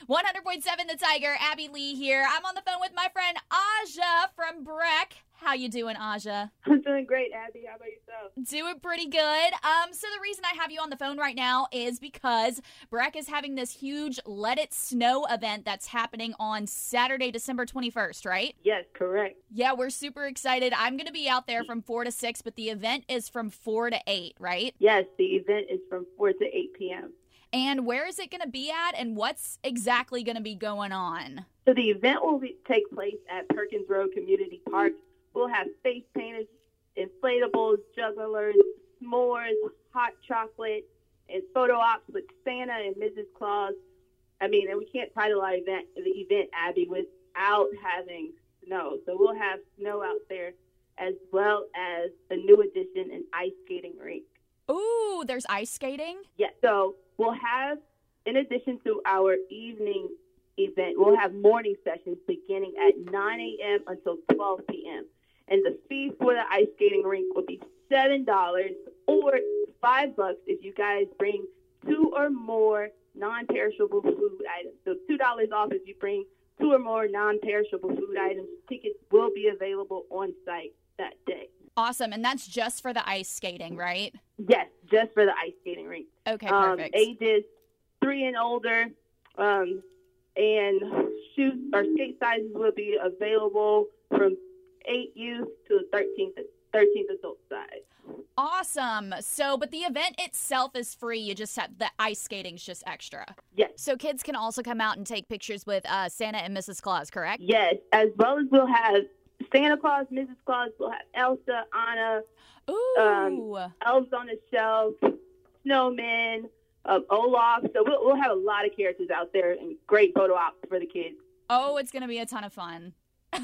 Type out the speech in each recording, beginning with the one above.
100.7 The Tiger, Abby Lee here. I'm on the phone with my friend Aja from Breck. How you doing, Aja? I'm doing great, Abby. How about yourself? Doing pretty good. So the reason I have you on the phone right now is because Breck is having this huge Let It Snow event that's happening on Saturday, December 21st, right? Yes, correct. Yeah, we're super excited. I'm going to be out there from 4 to 6, but the event is from 4 to 8, right? Yes, the event is from 4 to 8 p.m. And where is it going to be at, and what's exactly going to be going on? So the event will take place at Perkins Road Community Park. We'll have face painters, inflatables, jugglers, s'mores, hot chocolate, and photo ops with Santa and Mrs. Claus. And we can't title the event, Abby, without having snow. So we'll have snow out there, as well as a new addition, an ice skating rink. Ooh, there's ice skating? Yes. So we'll have, in addition to our evening event, we'll have morning sessions beginning at 9 a.m. until 12 p.m. And the fee for the ice skating rink will be $7 or $5 if you guys bring 2 or more non-perishable food items. So $2 off if you bring 2 or more non-perishable food items. Tickets will be available on site that day. Awesome. And that's just for the ice skating, right? Yes, just for the ice skating rink. Okay, perfect. Ages 3 and older, and shoes or skate sizes will be available from 8 youth to 13th adult size. Awesome. So, but the event itself is free. You just have the ice skating's just extra. Yes. So kids can also come out and take pictures with Santa and Mrs. Claus, correct? Yes, as well as we'll have Santa Claus, Mrs. Claus, we'll have Elsa, Anna, Ooh. Elves on the Shelf, Snowmen, Olaf. So we'll have a lot of characters out there and great photo ops for the kids. Oh, it's going to be a ton of fun.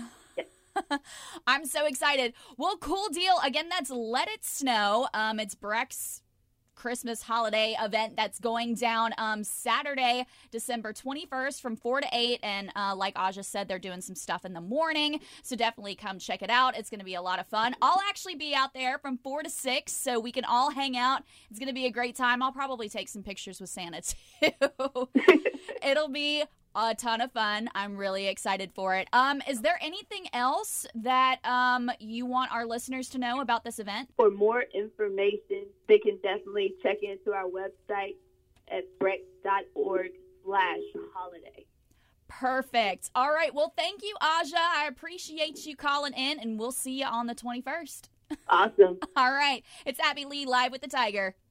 I'm so excited. Well, cool deal. Again, that's Let It Snow. It's Breck's Christmas holiday event that's going down Saturday, December 21st from 4 to 8. And like Aja said, they're doing some stuff in the morning. So definitely come check it out. It's going to be a lot of fun. I'll actually be out there from 4 to 6 so we can all hang out. It's going to be a great time. I'll probably take some pictures with Santa too. It'll be a ton of fun. I'm really excited for it. Is there anything else that you want our listeners to know about this event? For more information, they can definitely check into our website at breck.org/holiday. Perfect. All right. Well, thank you, Aja. I appreciate you calling in, and we'll see you on the 21st. Awesome. All right. It's Abby Lee live with the Tiger.